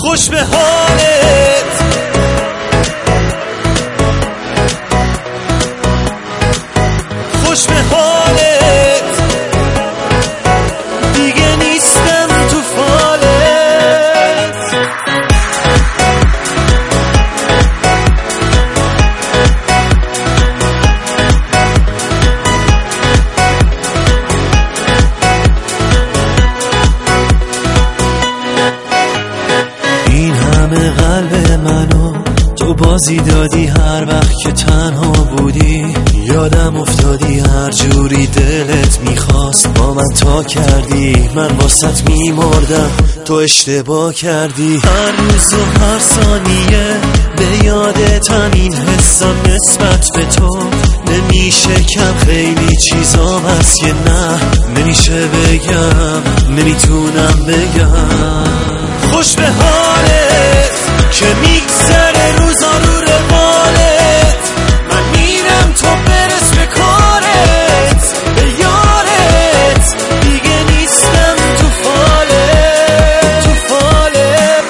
خوش به حالت، خوش به حالت، دیگه نیستم تو فالت. این همه قلب منو تو بازی دادی، هر وقت که تنها بودی یادم افتادی، هر جوری دلت میخواست با من تا کردی، من واسط میمردم تو اشتباه کردی. هر روز و هر ثانیه به یادتم، این حسم نسبت به تو نمیشه کم، خیلی چیزام هست که نه نمیشه بگم، نمیتونم بگم. خوش به حالت که میگذره روزا رو روالت، من میرم تو برس به کارت، به یارت، دیگه نیستم تو فالت، تو فالت.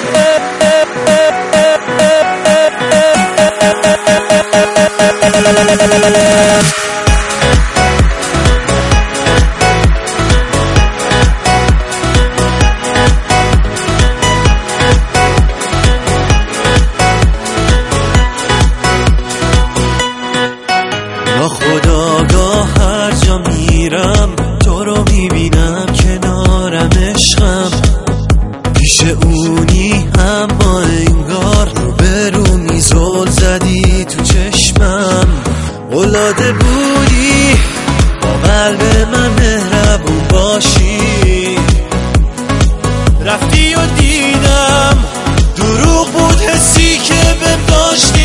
ناخودآگاه هر جا میرم تو رو میبینم، کنارم عشقم، پیش اونی اما انگار روبرومی، زل زدی تو چشمم، العاده بودی با قلب من مهربون باشی، رفتی و دیدم دروغ بود حسی که بهم داشتی.